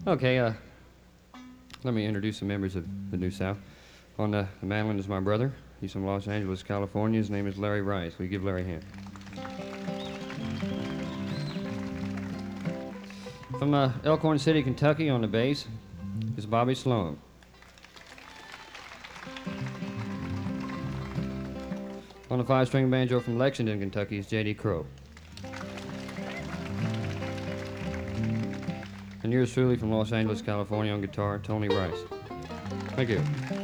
Okay, let me introduce the members of the New South. On the mandolin is my brother. He's from Los Angeles, California. His name is Larry Rice. We give Larry a hand. From Elkhorn City, Kentucky, on the bass is Bobby Sloan. On the five-string banjo from Lexington, Kentucky is J.D. Crow. And yours truly from Los Angeles, California on guitar, Tony Rice. Thank you.